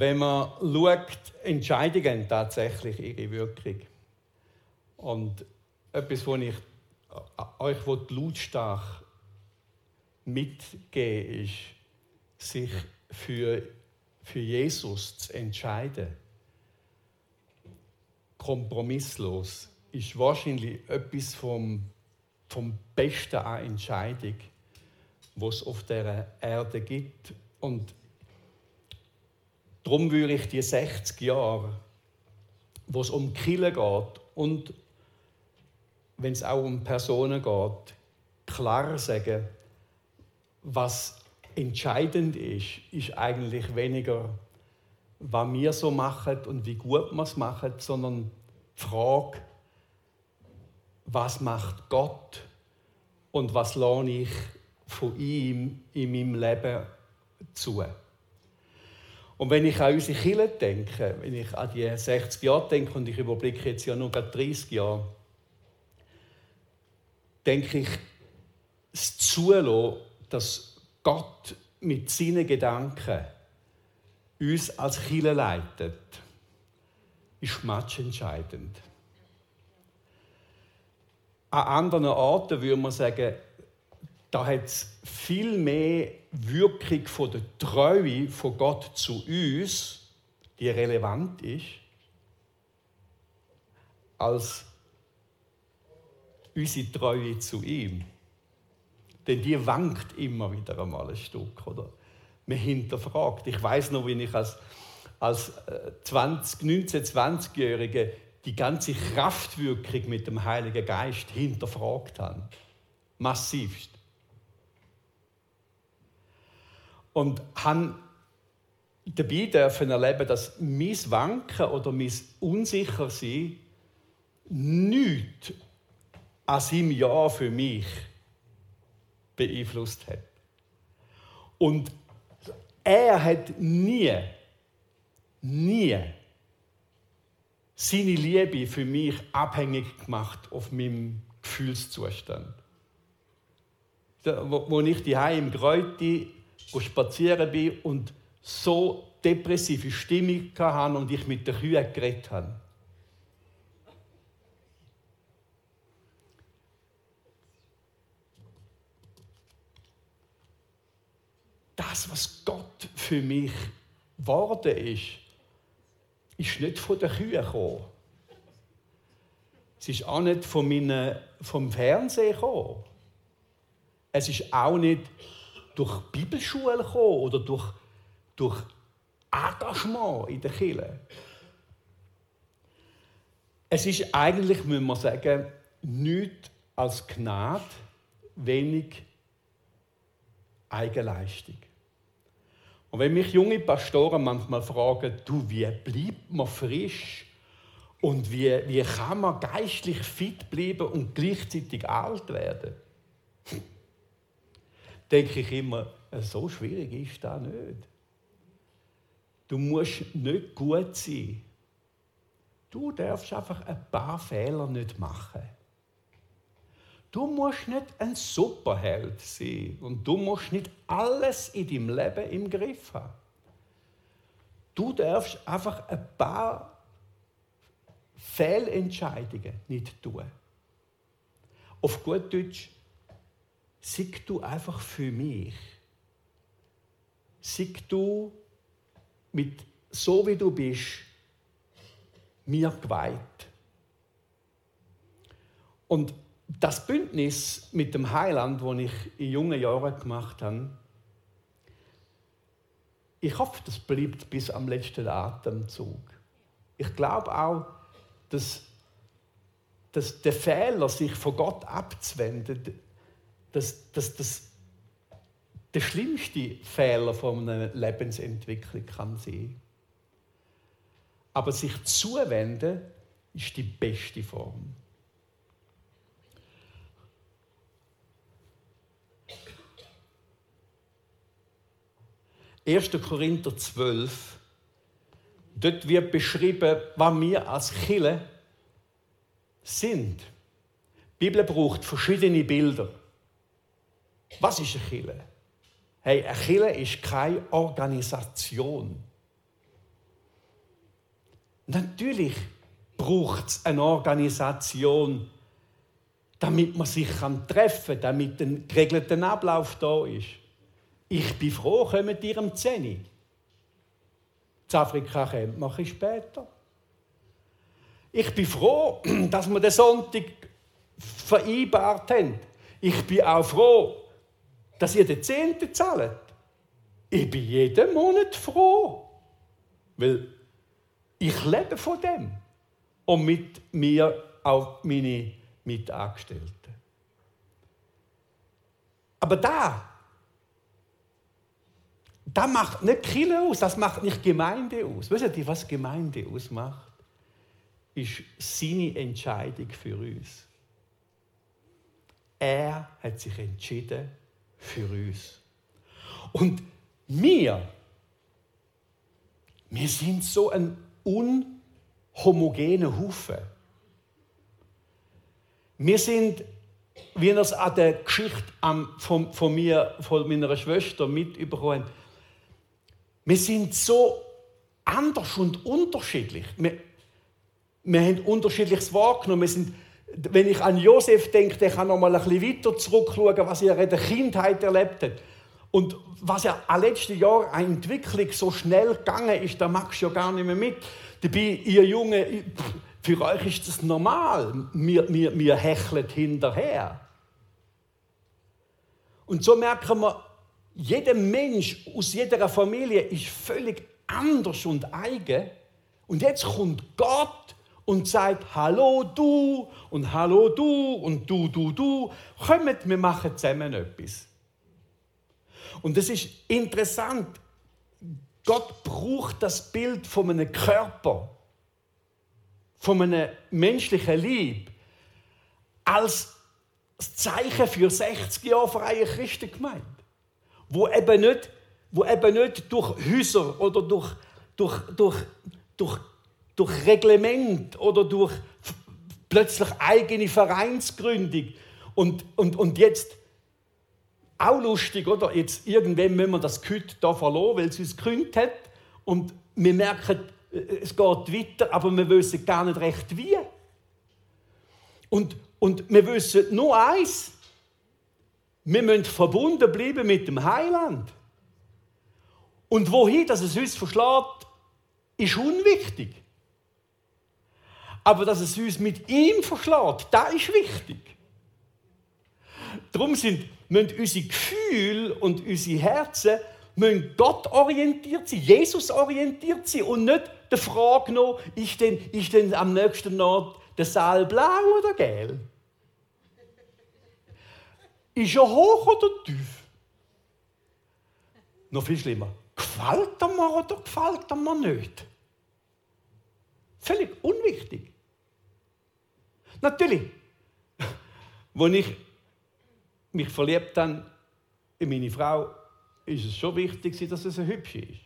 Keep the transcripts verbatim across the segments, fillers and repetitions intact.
Wenn man schaut, Entscheidungen tatsächlich ihre Wirkung. Und etwas, was ich euch lautstark mitgeben ist, sich für, für Jesus zu entscheiden. Kompromisslos ist wahrscheinlich etwas vom, vom Besten an Entscheidung, was es auf dieser Erde gibt. Und darum würde ich die sechzig Jahre, wo es um die Kirche geht und wenn es auch um Personen geht, klar sagen, was entscheidend ist, ist eigentlich weniger, was wir so machen und wie gut wir es machen, sondern die Frage, was macht Gott und was lasse ich von ihm in meinem Leben zu. Und wenn ich an unsere Kirche denke, wenn ich an die sechzig Jahre denke und ich überblicke jetzt ja nur dreißig Jahre, denke ich, das Zulassen, dass Gott mit seinen Gedanken uns als Kirche leitet, ist matchentscheidend. An anderen Orten würde man sagen, da hat es viel mehr Wirkung von der Treue von Gott zu uns, die relevant ist, als unsere Treue zu ihm. Denn die wankt immer wieder einmal ein Stück. Oder? Man hinterfragt. Ich weiss noch, wie ich als, als zwanzig, neunzehn-, zwanzigjährige die ganze Kraftwirkung mit dem Heiligen Geist hinterfragt habe. Massivst. Und habe dabei dürfen erleben, dass mein Wanken oder mein Unsichersein nichts an seinem Ja für mich beeinflusst hat. Und er hat nie, nie seine Liebe für mich abhängig gemacht auf meinem Gefühlszustand. Wo ich daheim im Gräuti spazieren bin und so depressive Stimmung hatte und ich mit den Kühen geredet habe. Das, was Gott für mich geworden ist, ist nicht von den Kühen gekommen. Es ist auch nicht von meinen, vom Fernsehen gekommen. Es ist auch nicht durch die Bibelschule gekommen oder durch, durch Engagement in der Kirche. Es ist eigentlich, müssen wir sagen, nichts als Gnade, wenig Eigenleistung. Und wenn mich junge Pastoren manchmal fragen, du, wie bleibt man frisch und wie, wie kann man geistlich fit bleiben und gleichzeitig alt werden, denke ich immer, so schwierig ist das nicht. Du musst nicht gut sein. Du darfst einfach ein paar Fehler nicht machen. Du musst nicht ein Superheld sein und du musst nicht alles in deinem Leben im Griff haben. Du darfst einfach ein paar Fehlentscheidungen nicht tun. Auf gut Deutsch, sei du einfach für mich. Sei du mit so wie du bist, mir geweiht. Und das Bündnis mit dem Heiland, das ich in jungen Jahren gemacht habe, ich hoffe, das bleibt bis am letzten Atemzug. Ich glaube auch, dass, dass der Fehler, sich von Gott abzuwenden, dass, dass das der schlimmste Fehler von einer Lebensentwicklung kann sein. Aber sich zuwenden ist die beste Form. erster Korinther zwölf, dort wird beschrieben, was wir als Kirche sind. Die Bibel braucht verschiedene Bilder. Was ist eine Kirche? Hey, eine Kirche ist keine Organisation. Natürlich braucht es eine Organisation, damit man sich treffen kann, damit ein geregelter Ablauf da ist. Ich bin froh, kommt ihr am zehn Uhr. In Afrika kommt man ein später. Ich bin froh, dass wir den Sonntag vereinbart haben. Ich bin auch froh, dass ihr den Zehnten zahlt. Ich bin jeden Monat froh, weil ich lebe von dem. Und mit mir auch meine Mitangestellten. Aber da, das macht nicht Kirche aus, das macht nicht Gemeinde aus. Wisst ihr, was Gemeinde ausmacht? Ist seine Entscheidung für uns. Er hat sich entschieden für uns. Und wir, wir sind so ein unhomogener Haufen. Wir sind, wie wir es an der Geschichte von, von mir, von meiner Schwester mitbekommen haben, wir sind so anders und unterschiedlich. Wir, wir haben unterschiedliches wahrgenommen. Wir sind, wenn ich an Josef denke, der kann noch mal ein bisschen weiter zurückschauen, was er in der Kindheit erlebt hat. Und was ja in den letzten Jahren eine Entwicklung so schnell gegangen ist, da magst du ja gar nicht mehr mit. Dabei, ihr Jungen, für euch ist das normal. Wir, wir, wir hecheln hinterher. Und so merken wir, jeder Mensch aus jeder Familie ist völlig anders und eigen. Und jetzt kommt Gott und sagt, hallo du und hallo du und du, du, du. Kommt, wir machen zusammen etwas. Und das ist interessant. Gott braucht das Bild von einem Körper, von einem menschlichen Leib, als Zeichen für sechzig Jahre freie Christengemeinde. Wo eben nicht, wo eben nicht durch Häuser oder durch, durch, durch, durch, durch Reglement oder durch plötzlich eigene Vereinsgründung und, und, und jetzt auch lustig, oder? Jetzt irgendwann müssen wir das Gehüt hier verloren, weil es uns gegründet hat und wir merken, es geht weiter, aber wir wissen gar nicht recht wie. Und, und wir wissen nur eins, wir müssen verbunden bleiben mit dem Heiland. Und wohin dass es uns verschlägt, ist unwichtig. Aber dass es uns mit ihm verschlägt, das ist wichtig. Darum sind, müssen unsere Gefühle und unsere Herzen müssen Gott orientiert sein, Jesus orientiert sein und nicht die Frage noch, ist denn, ist denn am nächsten Ort der Saal blau oder gelb? Ist er hoch oder tief? Noch viel schlimmer. Gefällt er mir oder gefällt er mir nicht? Völlig unwichtig. Natürlich, als ich mich verliebt habe in meine Frau, ist es schon wichtig, dass es eine hübsche ist.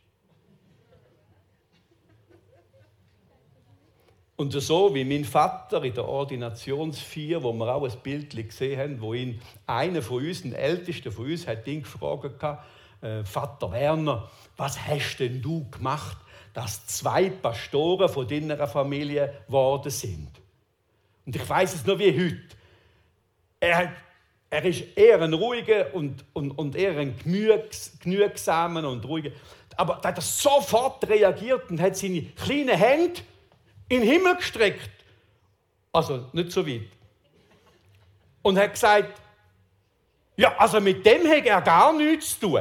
Und so wie mein Vater in der Ordinationsfeier, wo wir auch ein Bild gesehen haben, wo ihn einer von uns, ein Ältester von uns, hat ihn gefragt, äh, Vater Werner, was hast denn du gemacht, dass zwei Pastoren von deiner Familie geworden sind? Und ich weiß es noch wie heute. Er, er ist eher ein ruhiger und, und, und eher ein genügs, genügsamer und ruhiger. Aber da hat er sofort reagiert und hat seine kleinen Hände in den Himmel gestreckt. Also nicht so weit. Und hat gesagt, ja, also mit dem hat er gar nichts zu tun.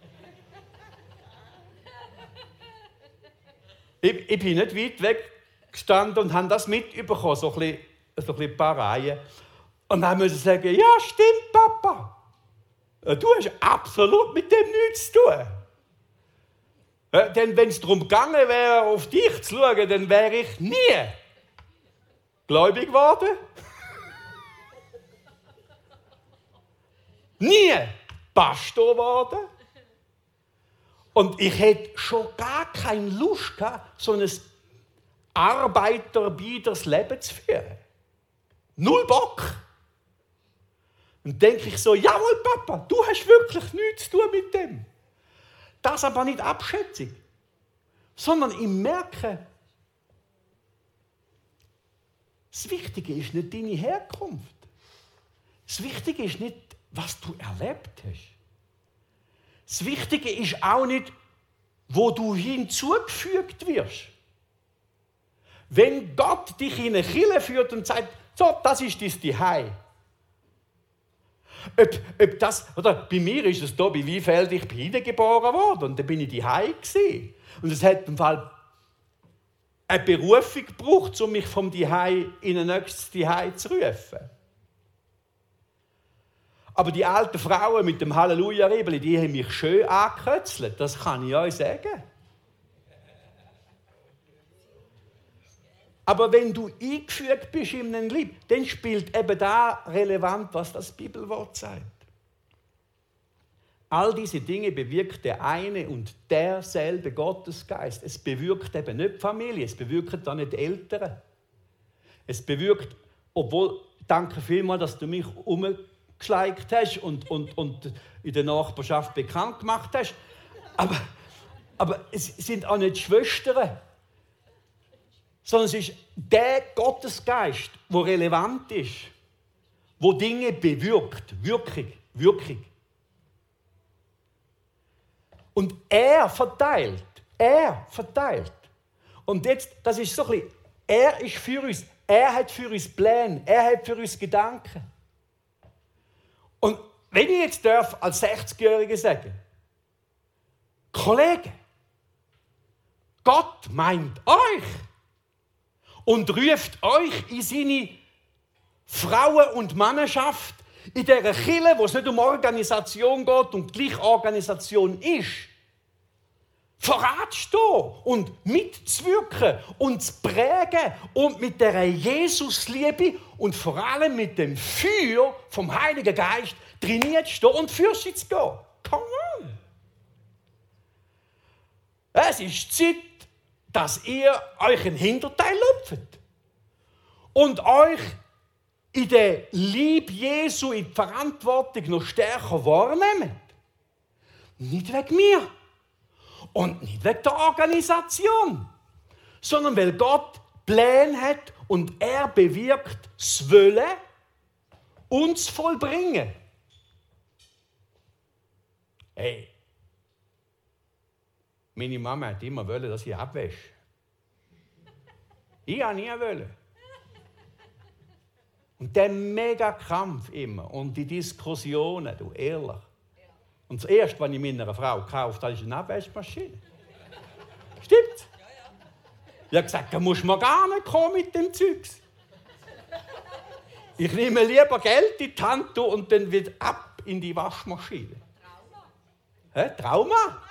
ich, ich bin nicht weit weg gestanden und habe das mitbekommen, so ein bisschen, so ein bisschen ein paar Reihen. Und dann musste ich sagen, ja, stimmt, Papa. Du hast absolut mit dem nichts zu tun. Ja, denn wenn es darum gegangen wäre, auf dich zu schauen, dann wäre ich nie gläubig geworden. Nie Pastor geworden. Und ich hätte schon gar keine Lust gehabt, so ein arbeiterbiederes Leben zu führen. Null Bock. Und denke ich so, jawohl, Papa, du hast wirklich nichts zu tun mit dem. Das aber nicht Abschätzung, sondern ich merke, Das Wichtige ist nicht deine Herkunft. Das Wichtige ist nicht, was du erlebt hast. Das Wichtige ist auch nicht, wo du hinzugefügt wirst. Wenn Gott dich in eine Kirche führt und sagt, so, das ist dein Zuhause. Ob, ob das, oder bei mir ist es da, bei Weinfeld, ich bin geboren worden und dann bin ich daheim gewesen. Und es hat im Fall eine Berufung gebraucht, um mich vom Zuhause in ein nächstes Zuhause zu rufen. Aber die alten Frauen mit dem Halleluja-Rebeli, die haben mich schön angekötzelt, das kann ich euch sagen. Aber wenn du eingefügt bist in einem Lieb, dann spielt eben da relevant, was das Bibelwort sagt. All diese Dinge bewirkt der eine und derselbe Gottesgeist. Es bewirkt eben nicht die Familie, es bewirkt auch nicht die Eltern. Es bewirkt, obwohl, danke vielmals, dass du mich umgeschleicht hast und, und, und in der Nachbarschaft bekannt gemacht hast. Aber, aber es sind auch nicht die Schwestern, sondern es ist der Gottesgeist, der relevant ist, der Dinge bewirkt. Wirkung, Wirkung. Und er verteilt. Er verteilt. Und jetzt, das ist so ein bisschen, er ist für uns. Er hat für uns Pläne. Er hat für uns Gedanken. Und wenn ich jetzt darf, als sechzigjährige sagen, Kollegen, Gott meint euch und ruft euch in seine Frauen- und Männerschaft in dieser Kirche, wo es nicht um Organisation geht und gleich Organisation ist, voranzustehen und mitzuwirken und zu prägen und mit dieser Jesusliebe und vor allem mit dem Feuer vom Heiligen Geist trainiert zu stehen und für sie zu gehen. Come on! Es ist Zeit, dass ihr euch ein Hinterteil lupft und euch in der Liebe Jesu, in die Verantwortung noch stärker wahrnehmt. Nicht wegen mir und nicht wegen der Organisation, sondern weil Gott Pläne hat und er bewirkt das Wollen und das Vollbringen. Hey, meine Mama hat immer wollen, dass ich abwäsche. Ich habe nie wollen. Und der mega Kampf immer und die Diskussionen, du ehrlich. Und das Erste, was ich meiner Frau gekauft habe, ist eine Abwaschmaschine. Stimmt? Ich habe gesagt, da muss man gar nicht kommen mit dem Zeugs. Ich nehme lieber Geld in die Hand und dann wieder ab in die Waschmaschine. Trauma? Hä? Trauma?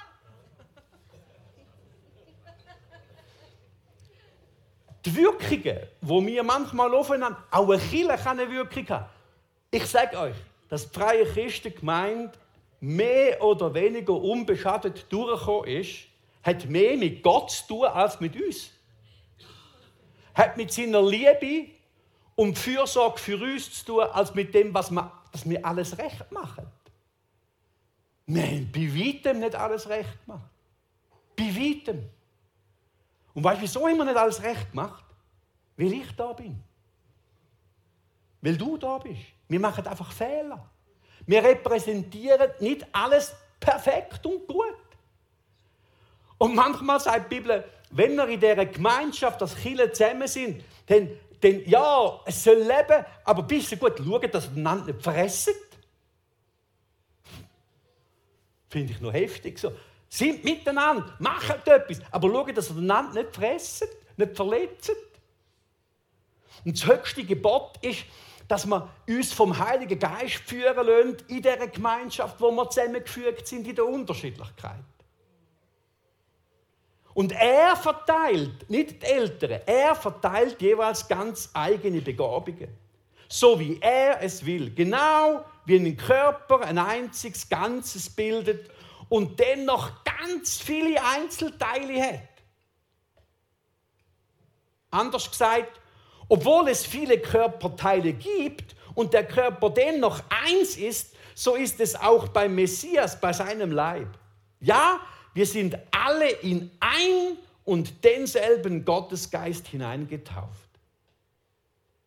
Die Wirkungen, die wir manchmal aufeinander, auch eine Kirche kann eine Wirkung haben. Ich sage euch, dass die Freie Christengemeinde mehr oder weniger unbeschadet durchgekommen ist, hat mehr mit Gott zu tun als mit uns. Hat mit seiner Liebe und Fürsorge für uns zu tun, als mit dem, was wir, dass wir alles recht machen. Wir haben bei weitem nicht alles recht gemacht. Bei weitem. Und weißt du, wieso haben wir nicht alles recht gemacht? Weil ich da bin. Weil du da bist. Wir machen einfach Fehler. Wir repräsentieren nicht alles perfekt und gut. Und manchmal sagt die Bibel, wenn wir in dieser Gemeinschaft, als Kirche zusammen sind, dann, dann ja, es soll leben, aber ein bisschen gut schauen, dass ihr einander nicht fressen. Finde ich noch heftig so. Sind miteinander, macht etwas, aber schaut, dass ihr einander nicht fressen, nicht verletzt. Und das höchste Gebot ist, dass wir uns vom Heiligen Geist führen lassen in dieser Gemeinschaft, wo wir zusammengefügt sind in der Unterschiedlichkeit. Und er verteilt, nicht die Eltern, er verteilt jeweils ganz eigene Begabungen. So wie er es will. Genau wie ein Körper ein einziges Ganzes bildet und dennoch ganz viele Einzelteile hat. Anders gesagt, obwohl es viele Körperteile gibt und der Körper dennoch eins ist, so ist es auch beim Messias, bei seinem Leib. Ja, wir sind alle in ein und denselben Gottesgeist hineingetauft.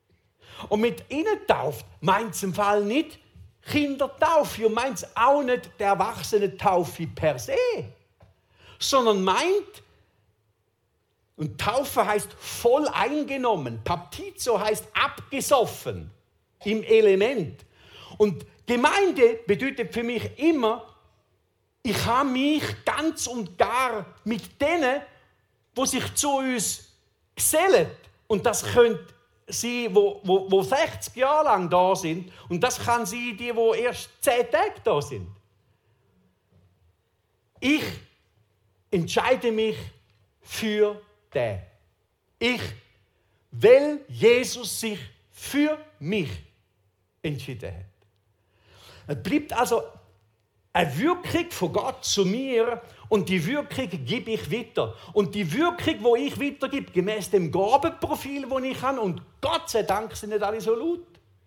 Und mit ihnen tauft meint es im Fall nicht Kindertaufe und meint es auch nicht die Erwachsenentaufe per se, sondern meint, und Taufe heißt voll eingenommen, Baptizo heißt abgesoffen im Element. Und Gemeinde bedeutet für mich immer, ich habe mich ganz und gar mit denen, die sich zu uns gesellen. Und das können sie, wo, wo, wo sechzig Jahre lang da sind. Und das kann sie, die, die erst zehn Tage da sind. Ich entscheide mich für den. Ich, weil Jesus sich für mich entschieden hat. Es bleibt also eine Wirkung von Gott zu mir und die Wirkung gebe ich weiter. Und die Wirkung, die ich weitergebe, gemäß dem Gabenprofil, das ich habe, und Gott sei Dank sind nicht alle so laut.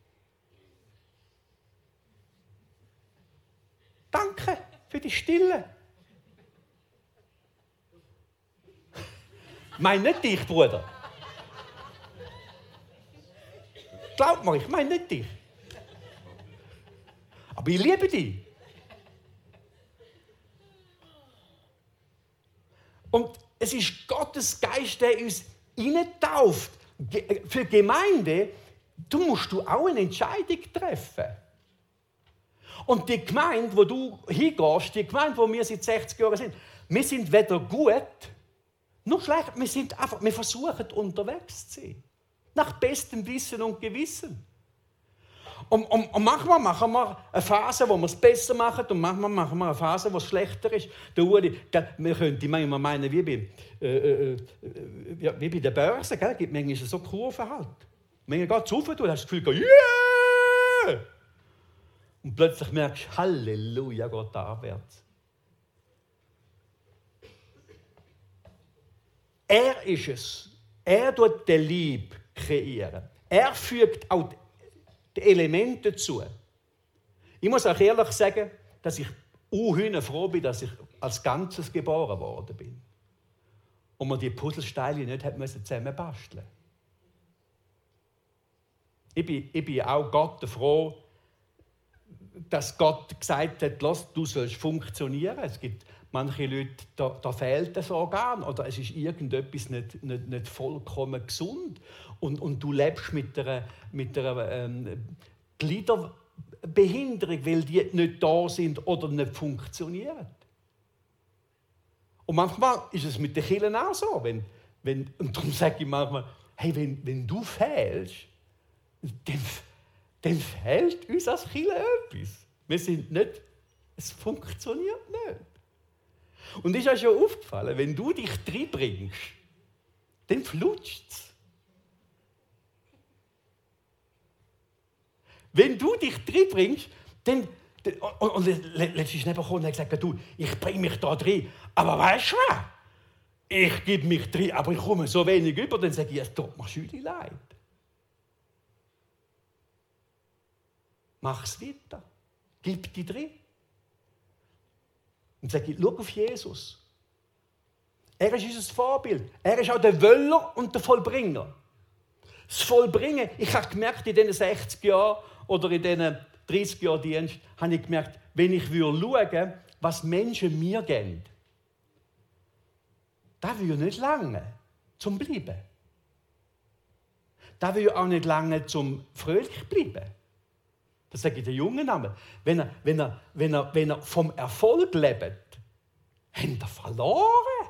Danke für die Stille. Mein nicht dich, Bruder. Glaub mir, ich meine nicht dich. Aber ich liebe dich. Und es ist Gottes Geist, der uns hineintauft. Für die Gemeinde du musst du auch eine Entscheidung treffen. Und die Gemeinde, wo du hingehst, die Gemeinde, wo wir seit sechzig Jahren sind, wir sind weder gut noch schlecht. Wir sind einfach, wir versuchen unterwegs zu sein. Nach bestem Wissen und Gewissen. Und, und, und manchmal machen wir eine Phase, wo wir es besser machen, und manchmal machen wir eine Phase, wo es schlechter ist. Der Uli, wir könnten manchmal meinen, wie bei, äh, äh, wie bei der Börse, es gibt manchmal so Kurven halt. Manchmal geht es rauf, du hast das Gefühl, yeah! Und plötzlich merkst du, Halleluja, geht abwärts. Er ist es. Er tut den Lieb kreieren. Er fügt auch die Elemente dazu. Ich muss auch ehrlich sagen, dass ich unhühne froh bin, dass ich als Ganzes geboren worden bin. Und man die Puzzlesteine nicht hat müssen zusammenbasteln. Ich bin, ich bin auch Gott froh, dass Gott gesagt hat, lass, du sollst funktionieren. Es gibt manche Leute, da, da fehlt das Organ oder es ist irgendetwas nicht, nicht, nicht vollkommen gesund und, und du lebst mit einer, mit einer ähm, Gliederbehinderung, weil die nicht da sind oder nicht funktionieren. Und manchmal ist es mit den Kirchen auch so. Wenn, wenn, und darum sage ich manchmal, hey, wenn, wenn du fehlst, dann, dann fehlt uns als Kirche etwas. Wir sind nicht, es funktioniert nicht. Und ist euch schon aufgefallen, wenn du dich reinbringst, dann flutscht es. Wenn du dich reinbringst, dann... Und, und letztens ist neben gekommen und hat gesagt, du, ich bringe mich da rein. Aber weißt du was? Ich gebe mich rein, aber ich komme so wenig über, dann sage ich, es tut mir schön leid. Mach es weiter. Gib dich rein. Und sage ich, schau auf Jesus. Er ist unser Vorbild. Er ist auch der Wöller und der Vollbringer. Das Vollbringen, ich habe gemerkt, in diesen sechzig Jahren oder in diesen dreißig Jahren Dienst, habe ich gemerkt, wenn ich schauen würde, was Menschen mir geben, das würde nicht lange zum Bleiben. Das würde auch nicht lange zum fröhlich bleiben. Das sage ich den Jungen einmal. Wenn er, wenn, er, wenn, er, wenn er vom Erfolg lebt, hat er verloren.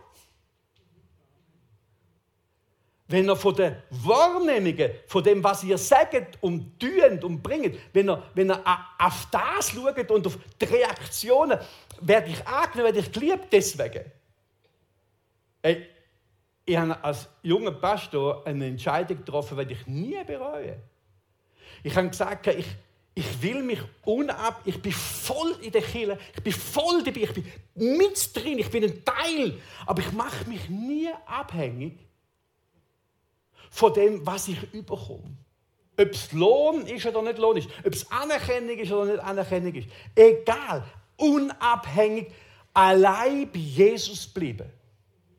Wenn er von den Wahrnehmungen, von dem, was ihr sagt und tut und bringt, wenn er, wenn er auf das schaut und auf die Reaktionen, werde ich angenommen, werde ich geliebt deswegen. Hey, ich habe als junger Pastor eine Entscheidung getroffen, die ich nie bereue. Ich habe gesagt, ich, ich will mich unab, ich bin voll in der Kirche, ich bin voll dabei, ich bin mit drin, ich bin ein Teil, aber ich mache mich nie abhängig von dem, was ich überkomme. Ob es Lohn ist oder nicht Lohn ist, ob es Anerkennung ist oder nicht Anerkennung ist. Egal, unabhängig, allein bei Jesus bleiben.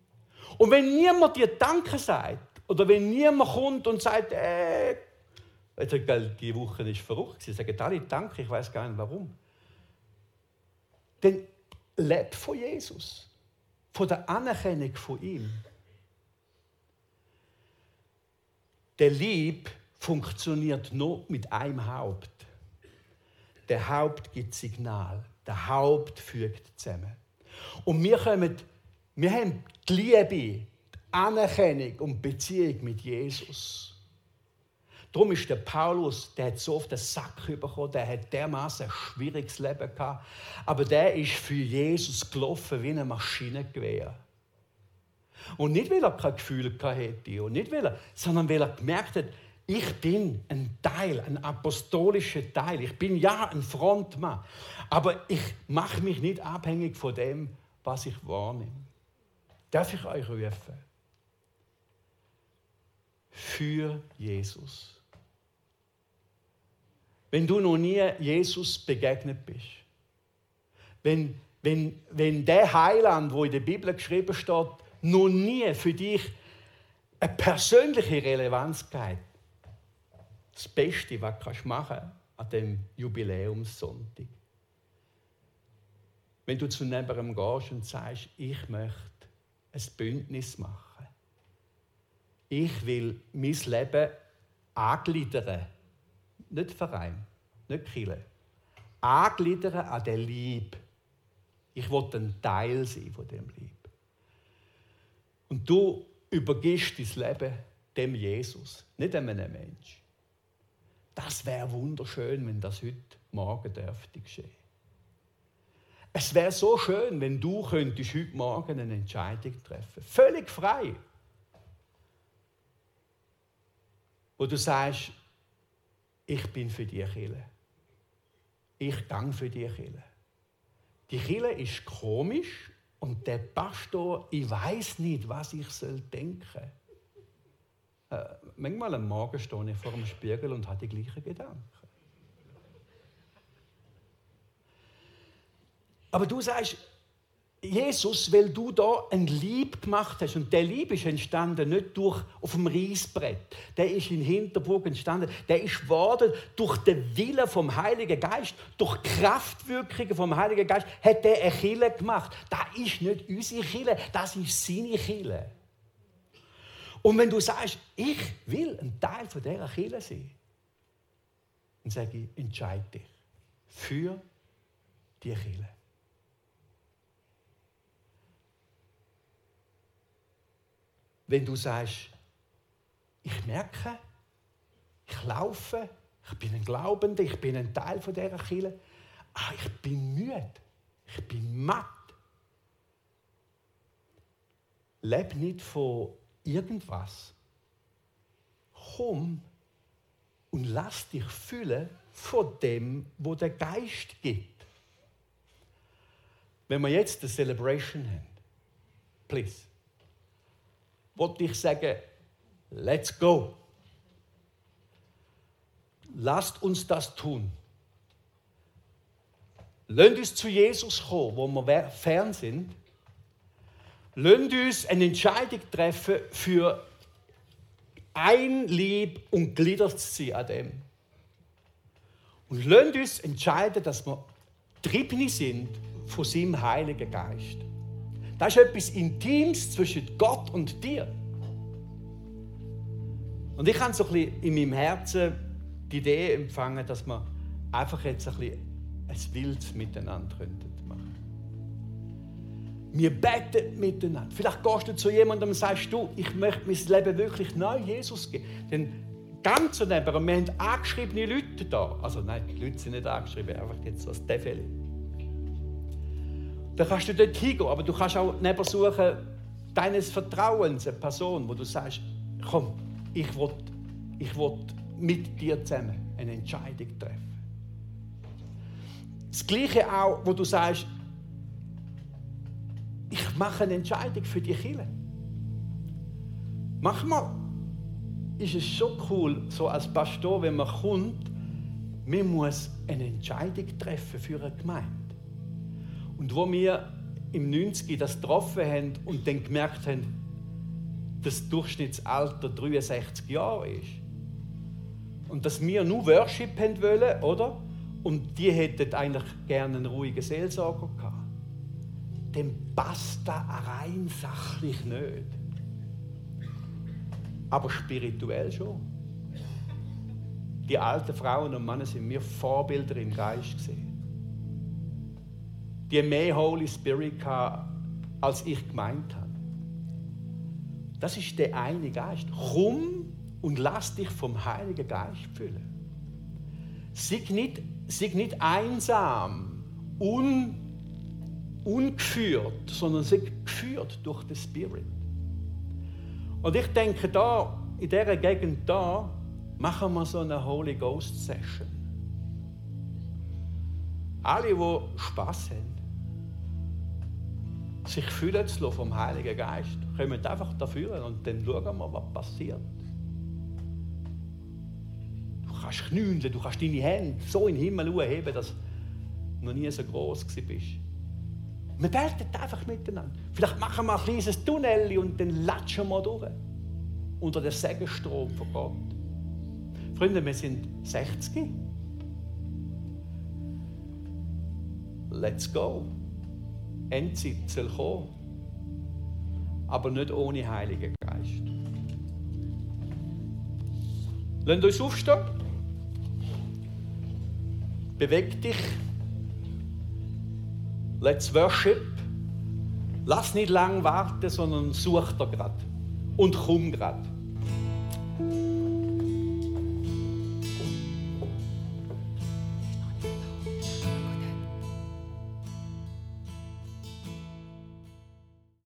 Und wenn niemand dir Danke sagt, oder wenn niemand kommt und sagt, äh, Die Woche war verrückt. Sie sagen alle Danke, ich weiß gar nicht warum. Denn lebt von Jesus, von der Anerkennung von ihm. Der Lieb funktioniert nur mit einem Haupt. Der Haupt gibt Signal. Der Haupt fügt zusammen. Und wir, kommen, wir haben die Liebe, die Anerkennung und die Beziehung mit Jesus. Darum ist der Paulus, der hat so oft den Sack bekommen, der hat dermaßen ein schwieriges Leben gehabt. Aber der ist für Jesus gelaufen wie eine Maschinengewehr. Und nicht, weil er kein Gefühl hatte, und nicht, weil er, sondern weil er gemerkt hat, ich bin ein Teil, ein apostolischer Teil. Ich bin ja ein Frontmann. Aber ich mache mich nicht abhängig von dem, was ich wahrnehme. Darf ich euch rufen? Für Jesus. Wenn du noch nie Jesus begegnet bist, wenn, wenn, wenn der Heiland, wo in der Bibel geschrieben steht, noch nie für dich eine persönliche Relevanz hat, das Beste, was du machen kannst an diesem Jubiläumssonntag. Wenn du zu jemandem gehst und sagst, ich möchte ein Bündnis machen. Ich will mein Leben angliedern. Nicht Verein, nicht Kirche. Angliedern an der Liebe. Ich will ein Teil sein von dem Liebe. Und du übergibst dein Leben dem Jesus, nicht einem Menschen. Das wäre wunderschön, wenn das heute Morgen dürfte geschehen. Es wäre so schön, wenn du könntest heute Morgen eine Entscheidung treffen. Völlig frei. Wo du sagst, ich bin für die Kirche. Ich gehe für die Kirche. Die Kirche ist komisch und der Pastor, ich weiß nicht, was ich soll denken soll. Äh, manchmal am Morgen stehe ich vor dem Spiegel und habe die gleichen Gedanken. Aber du sagst, Jesus, weil du da ein Lieb gemacht hast. Und der Lieb ist entstanden nicht durch auf dem Reisbrett. Der ist in Hinterburg entstanden. Der ist geworden durch den Willen vom Heiligen Geist, durch Kraftwirkungen vom Heiligen Geist, hat der eine Kirche gemacht. Das ist nicht unsere Kirche, das ist seine Kirche. Und wenn du sagst, ich will ein Teil von dieser Kirche sein, dann sage ich, entscheide dich für die Kirche. Wenn du sagst, ich merke, ich laufe, ich bin ein Glaubender, ich bin ein Teil von dieser Kirche, aber ich bin müde, ich bin matt. Leb nicht von irgendwas. Komm und lass dich füllen von dem, wo der Geist gibt. Wenn wir jetzt eine Celebration haben, please, wollte ich sagen, let's go. Lasst uns das tun. Lasst uns zu Jesus kommen, wo wir fern sind. Lasst uns eine Entscheidung treffen für ein Lieb und gliedert sie an dem. Und lasst uns entscheiden, dass wir getrieben sind von seinem Heiligen Geist. Das ist etwas Intimes zwischen Gott und dir. Und ich habe so ein bisschen in meinem Herzen die Idee empfangen, dass wir einfach jetzt ein bisschen ein wildes Miteinander machen könnten. Wir beten miteinander. Vielleicht gehst du zu jemandem und sagst, du, ich möchte mein Leben wirklich neu Jesus geben. Denn ganz daneben, wir haben angeschriebene Leute da. Also nein, die Leute sind nicht angeschrieben, einfach jetzt so als Defeli. Dann kannst du dort hingehen, aber du kannst auch neben suchen, deines Vertrauens, eine Person, wo du sagst, komm, ich will, ich will mit dir zusammen eine Entscheidung treffen. Das Gleiche auch, wo du sagst, ich mache eine Entscheidung für die Kirche. Manchmal ist es schon cool, so als Pastor, wenn man kommt, man muss eine Entscheidung treffen für eine Gemeinde. Und wo wir im neunzig das getroffen haben und dann gemerkt haben, dass das Durchschnittsalter dreiundsechzig Jahre ist, Und dass wir nur Worship haben wollen, oder? Und die hätten eigentlich gerne einen ruhigen Seelsorger gehabt. Dem passt das rein sachlich nicht. Aber spirituell schon. Die alten Frauen und Männer sind mir Vorbilder im Geist gesehen. Die mehr Holy Spirit hatten, als ich gemeint habe. Das ist der eine Geist. Komm und lass dich vom Heiligen Geist füllen. Sei nicht, sei nicht einsam, un, ungeführt, sondern sei geführt durch den Spirit. Und ich denke, da, in dieser Gegend da, machen wir so eine Holy Ghost Session. Alle, die Spass haben, sich fühlen zu lassen vom Heiligen Geist, kommen einfach dafür und dann schauen wir, was passiert. Du kannst knündeln, du kannst deine Hände so in den Himmel heben, dass du noch nie so groß bist. Wir beten einfach miteinander. Vielleicht machen wir ein kleines Tunnel und dann latschen wir durch. Unter den Segenstrom von Gott. Freunde, wir sind sechzig. Let's go. Endzeit soll kommen. Aber nicht ohne Heiligen Geist. Lasst uns aufstehen. Beweg dich. Let's worship. Lass nicht lang warten, sondern such dir grad. Und komm grad.